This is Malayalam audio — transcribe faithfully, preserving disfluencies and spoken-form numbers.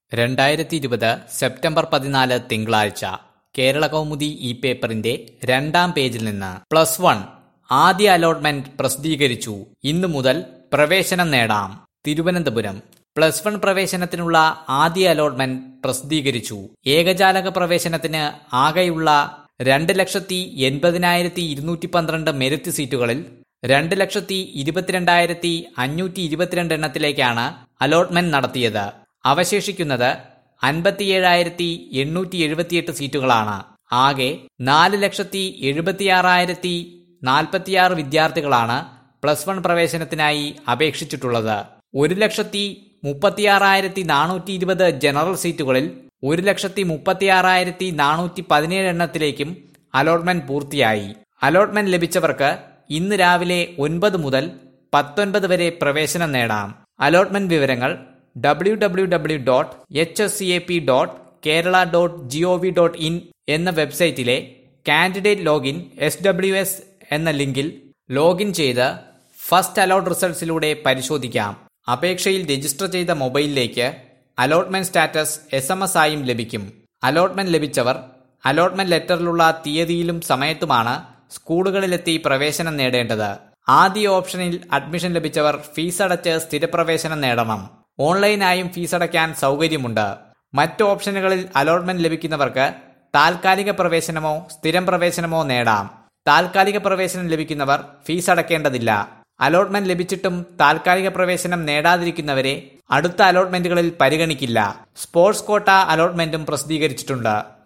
രണ്ടായിരത്തി ഇരുപത് സെപ്റ്റംബർ പതിനാല് തിങ്കളാഴ്ച കേരള കൗമുദി ഈ പേപ്പറിന്റെ രണ്ടാം പേജിൽ നിന്ന് പ്ലസ് വൺ ആദ്യ അലോട്ട്മെന്റ് പ്രസിദ്ധീകരിച്ചു. ഇന്നു മുതൽ പ്രവേശനം നേടാം. തിരുവനന്തപുരം പ്ലസ് വൺ പ്രവേശനത്തിനുള്ള ആദ്യ അലോട്ട്മെന്റ് പ്രസിദ്ധീകരിച്ചു. ഏകജാലക പ്രവേശനത്തിന് ആകെയുള്ള രണ്ട് ലക്ഷത്തി എൺപതിനായിരത്തി ഇരുന്നൂറ്റി പന്ത്രണ്ട് മെറിറ്റ് സീറ്റുകളിൽ രണ്ട് ലക്ഷത്തി ഇരുപത്തിരണ്ടായിരത്തി അഞ്ഞൂറ്റി ഇരുപത്തിരണ്ട് എണ്ണത്തിലേക്കാണ് അലോട്ട്മെന്റ് നടത്തിയത്. അവശേഷിക്കുന്നത് അൻപത്തിയേഴായിരത്തി എണ്ണൂറ്റി എഴുപത്തിയെട്ട് സീറ്റുകളാണ്. ആകെ നാല് ലക്ഷത്തി എഴുപത്തിയാറായിരത്തി നാൽപ്പത്തിയാറ് വിദ്യാർത്ഥികളാണ് പ്ലസ് വൺ പ്രവേശനത്തിനായി അപേക്ഷിച്ചിട്ടുള്ളത്. ഒരു ലക്ഷത്തി മുപ്പത്തിയാറായിരത്തി നാനൂറ്റി ഇരുപത് ജനറൽ സീറ്റുകളിൽ ഒരു ലക്ഷത്തി മുപ്പത്തിയാറായിരത്തി നാനൂറ്റി പതിനേഴ് എണ്ണത്തിലേക്കും അലോട്ട്മെന്റ് പൂർത്തിയായി. അലോട്ട്മെന്റ് ലഭിച്ചവർക്ക് ഇന്ന് രാവിലെ ഒൻപത് മുതൽ പത്തൊൻപത് വരെ പ്രവേശനം നേടാം. അലോട്ട്മെന്റ് വിവരങ്ങൾ W W W dot H S C A P dot Kerala dot G O V dot in എന്ന വെബ്സൈറ്റിലെ candidate login S W S എന്ന ലിങ്കിൽ ലോഗിൻ ചെയ്ത് ഫസ്റ്റ് അലോട്ട് റിസൾട്ട്സിലൂടെ പരിശോധിക്കാം. അപേക്ഷയിൽ രജിസ്റ്റർ ചെയ്ത മൊബൈലിലേക്ക് allotment status S M S ആയും ലഭിക്കും. അലോട്ട്മെന്റ് ലഭിച്ചവർ അലോട്ട്മെന്റ് ലെറ്ററിലുള്ള തീയതിയിലും സമയത്തുമാണ് സ്കൂളുകളിലെത്തി പ്രവേശനം നേടേണ്ടത്. ആദ്യ ഓപ്ഷനിൽ അഡ്മിഷൻ ലഭിച്ചവർ ഫീസ് അടച്ച് സ്ഥിരപ്രവേശനം നേടണം. ഓൺലൈനായും ഫീസ് അടയ്ക്കാൻ സൗകര്യമുണ്ട്. മറ്റ് ഓപ്ഷനുകളിൽ അലോട്ട്മെന്റ് ലഭിക്കുന്നവർക്ക് താൽക്കാലിക പ്രവേശനമോ സ്ഥിരം പ്രവേശനമോ നേടാം. താൽക്കാലിക പ്രവേശനം ലഭിക്കുന്നവർ ഫീസ് അടയ്ക്കേണ്ടതില്ല. അലോട്ട്മെന്റ് ലഭിച്ചിട്ടും താൽക്കാലിക പ്രവേശനം നേടാതിരിക്കുന്നവരെ അടുത്ത അലോട്ട്മെന്റുകളിൽ പരിഗണിക്കില്ല. സ്പോർട്സ് കോട്ട അലോട്ട്മെന്റും പ്രസിദ്ധീകരിച്ചിട്ടുണ്ട്.